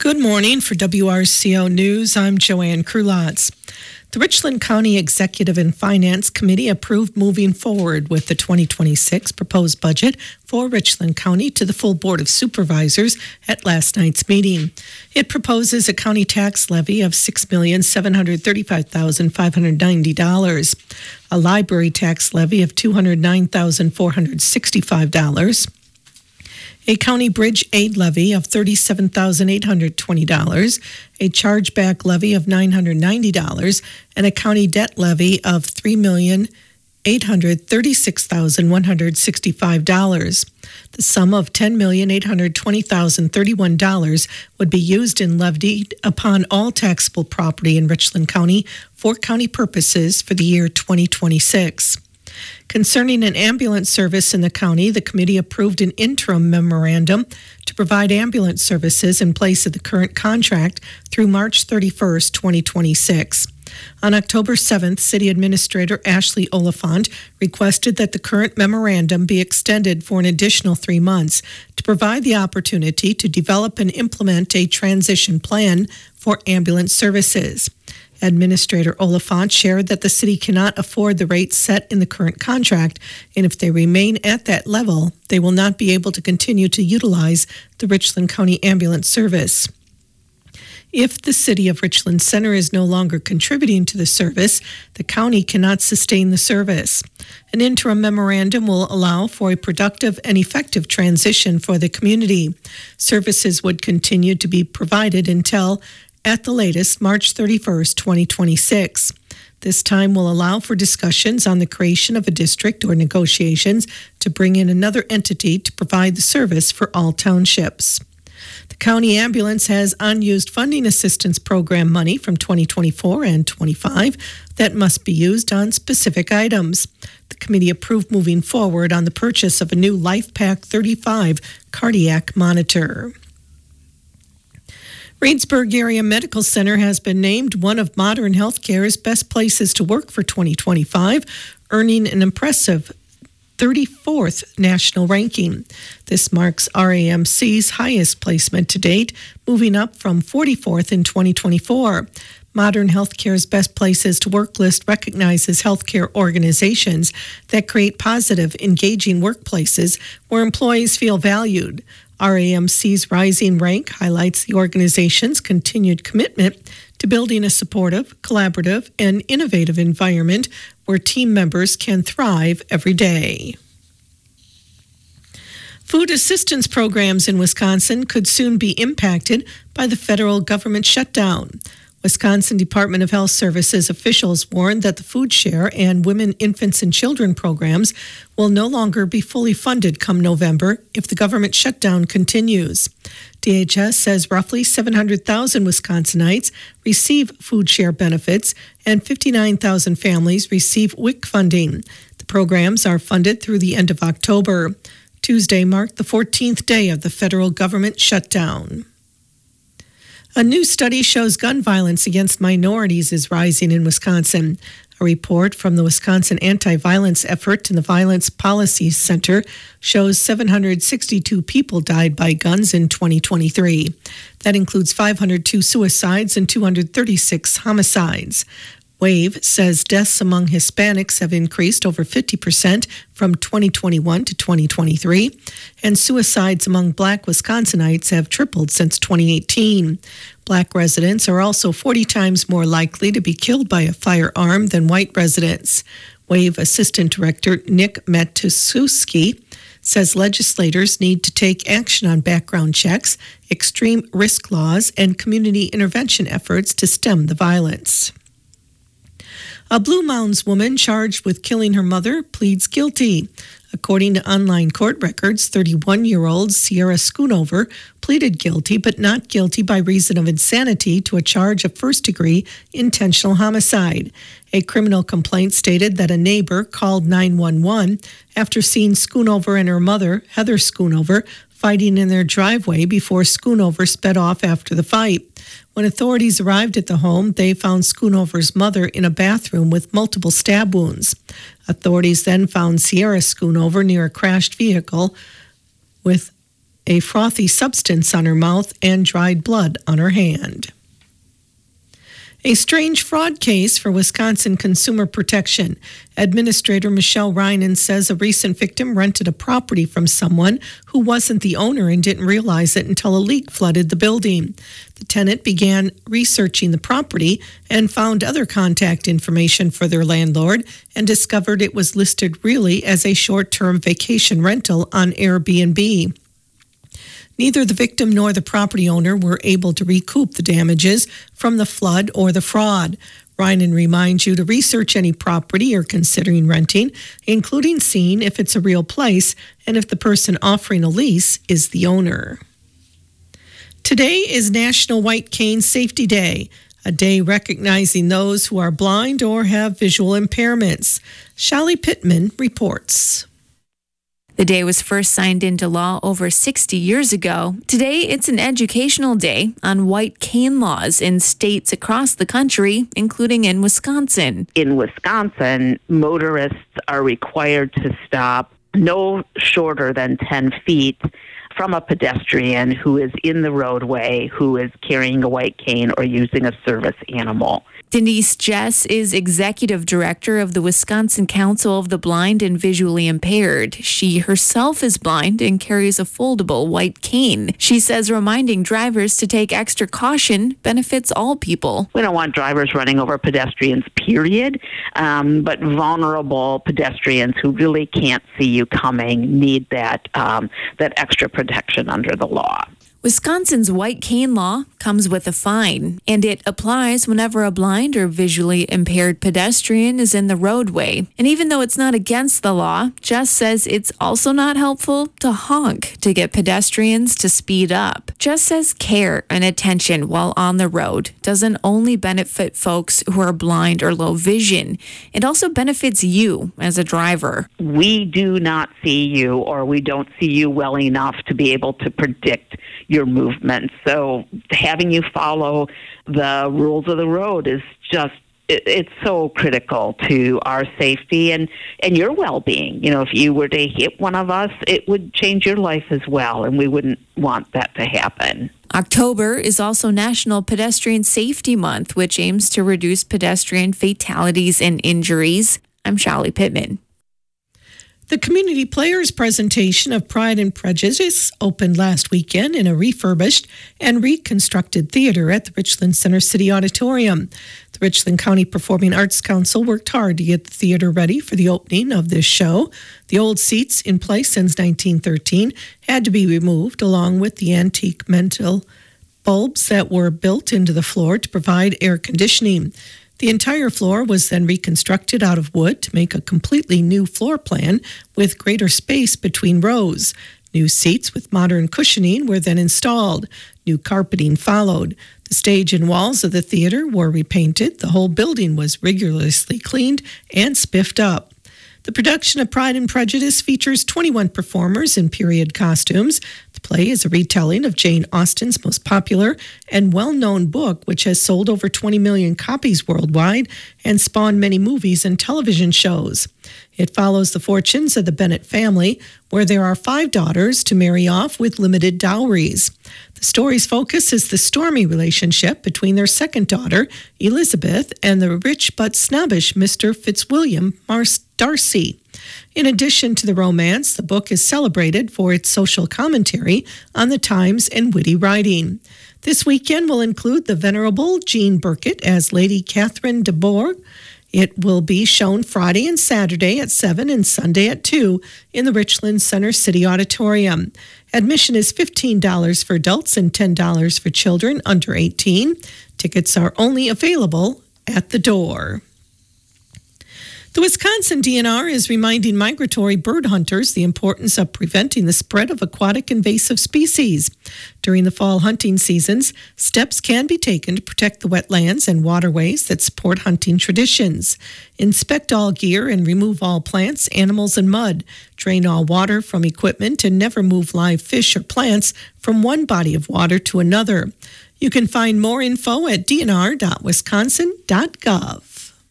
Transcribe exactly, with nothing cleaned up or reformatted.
Good morning. For W R C O News, I'm Joanne Krulotz. The Richland County Executive and Finance Committee approved moving forward with the twenty twenty-six proposed budget for Richland County to the full Board of Supervisors at last night's meeting. It proposes a county tax levy of six million seven hundred thirty-five thousand five hundred ninety dollars, a library tax levy of two hundred nine thousand four hundred sixty-five dollars, a county bridge aid levy of thirty-seven thousand eight hundred twenty dollars, a chargeback levy of nine hundred ninety dollars, and a county debt levy of three million eight hundred thirty-six thousand one hundred sixty-five dollars. The sum of ten million eight hundred twenty thousand thirty-one dollars would be used and levied upon all taxable property in Richland County for county purposes for the year twenty twenty-six. Concerning an ambulance service in the county, the committee approved an interim memorandum to provide ambulance services in place of the current contract through March thirty-first, twenty twenty-six. On October seventh, City Administrator Ashley Oliphant requested that the current memorandum be extended for an additional three months to provide the opportunity to develop and implement a transition plan for ambulance services. Administrator Oliphant shared that the city cannot afford the rates set in the current contract, and if they remain at that level, they will not be able to continue to utilize the Richland County Ambulance Service. If the city of Richland Center is no longer contributing to the service, the county cannot sustain the service. An interim memorandum will allow for a productive and effective transition for the community. Services would continue to be provided until, at the latest, March thirty-first, twenty twenty-six. This time will allow for discussions on the creation of a district or negotiations to bring in another entity to provide the service for all townships. The county ambulance has unused funding assistance program money from twenty twenty-four and twenty-five that must be used on specific items. The committee approved moving forward on the purchase of a new LifePak thirty-five cardiac monitor. Reedsburg Area Medical Center has been named one of Modern Healthcare's best places to work for twenty twenty-five, earning an impressive thirty-fourth national ranking. This marks R A M C's highest placement to date, moving up from forty-fourth in twenty twenty-four. Modern Healthcare's Best Places to Work list recognizes healthcare organizations that create positive, engaging workplaces where employees feel valued. R A M C's rising rank highlights the organization's continued commitment to building a supportive, collaborative, and innovative environment where team members can thrive every day. Food assistance programs in Wisconsin could soon be impacted by the federal government shutdown. Wisconsin Department of Health Services officials warned that the food share and women, infants, and children programs will no longer be fully funded come November if the government shutdown continues. D H S says roughly seven hundred thousand Wisconsinites receive food share benefits and fifty-nine thousand families receive W I C funding. The programs are funded through the end of October. Tuesday marked the fourteenth day of the federal government shutdown. A new study shows gun violence against minorities is rising in Wisconsin. A report from the Wisconsin Anti-Violence Effort and the Violence Policy Center shows seven hundred sixty-two people died by guns in twenty twenty-three. That includes five hundred two suicides and two hundred thirty-six homicides. WAVE says deaths among Hispanics have increased over fifty percent from twenty twenty-one to twenty twenty-three, and suicides among Black Wisconsinites have tripled since twenty eighteen. Black residents are also forty times more likely to be killed by a firearm than white residents. WAVE Assistant Director Nick Matuszewski says legislators need to take action on background checks, extreme risk laws, and community intervention efforts to stem the violence. A Blue Mounds woman charged with killing her mother pleads guilty. According to online court records, thirty-one-year-old Sierra Schoonover pleaded guilty but not guilty by reason of insanity to a charge of first-degree intentional homicide. A criminal complaint stated that a neighbor called nine one one after seeing Schoonover and her mother, Heather Schoonover, fighting in their driveway before Schoonover sped off after the fight. When authorities arrived at the home, they found Schoonover's mother in a bathroom with multiple stab wounds. Authorities then found Sierra Schoonover near a crashed vehicle with a frothy substance on her mouth and dried blood on her hand. A strange fraud case for Wisconsin Consumer Protection. Administrator Michelle Reinen says a recent victim rented a property from someone who wasn't the owner and didn't realize it until a leak flooded the building. The tenant began researching the property and found other contact information for their landlord and discovered it was listed really as a short-term vacation rental on Airbnb. Neither the victim nor the property owner were able to recoup the damages from the flood or the fraud. Reinen reminds you to research any property you're considering renting, including seeing if it's a real place and if the person offering a lease is the owner. Today is National White Cane Safety Day, a day recognizing those who are blind or have visual impairments. Shali Pittman reports. The day was first signed into law over sixty years ago. Today, it's an educational day on white cane laws in states across the country, including in Wisconsin. In Wisconsin, motorists are required to stop no shorter than ten feet from a pedestrian who is in the roadway, who is carrying a white cane or using a service animal. Denise Jess is executive director of the Wisconsin Council of the Blind and Visually Impaired. She herself is blind and carries a foldable white cane. She says reminding drivers to take extra caution benefits all people. We don't want drivers running over pedestrians, period, um, but vulnerable pedestrians who really can't see you coming need that um, that extra protection under the law. Wisconsin's white cane law comes with a fine, and it applies whenever a blind or visually impaired pedestrian is in the roadway. And even though it's not against the law, Jess says it's also not helpful to honk to get pedestrians to speed up. Jess says care and attention while on the road doesn't only benefit folks who are blind or low vision. It also benefits you as a driver. We do not see you, or we don't see you well enough to be able to predict your movements. So having you follow the rules of the road is just, it, it's so critical to our safety and, and your well-being. You know, if you were to hit one of us, it would change your life as well, and we wouldn't want that to happen. October is also National Pedestrian Safety Month, which aims to reduce pedestrian fatalities and injuries. I'm Shali Pittman. The Community Players presentation of Pride and Prejudice opened last weekend in a refurbished and reconstructed theater at the Richland Center City Auditorium. The Richland County Performing Arts Council worked hard to get the theater ready for the opening of this show. The old seats, in place since nineteen thirteen, had to be removed, along with the antique metal bulbs that were built into the floor to provide air conditioning. The entire floor was then reconstructed out of wood to make a completely new floor plan with greater space between rows. New seats with modern cushioning were then installed. New carpeting followed. The stage and walls of the theater were repainted. The whole building was rigorously cleaned and spiffed up. The production of Pride and Prejudice features twenty-one performers in period costumes. The play is a retelling of Jane Austen's most popular and well-known book, which has sold over twenty million copies worldwide and spawned many movies and television shows. It follows the fortunes of the Bennet family, where there are five daughters to marry off with limited dowries. The story's focus is the stormy relationship between their second daughter, Elizabeth, and the rich but snobbish Mister Fitzwilliam Mars- Darcy. In addition to the romance, the book is celebrated for its social commentary on the times and witty writing. This weekend will include the venerable Jean Burkett as Lady Catherine de Bourgh. It will be shown Friday and Saturday at seven and Sunday at two in the Richland Center City Auditorium. Admission is fifteen dollars for adults and ten dollars for children under eighteen. Tickets are only available at the door. The Wisconsin D N R is reminding migratory bird hunters the importance of preventing the spread of aquatic invasive species. During the fall hunting seasons, steps can be taken to protect the wetlands and waterways that support hunting traditions. Inspect all gear and remove all plants, animals, and mud. Drain all water from equipment and never move live fish or plants from one body of water to another. You can find more info at d n r dot wisconsin dot gov.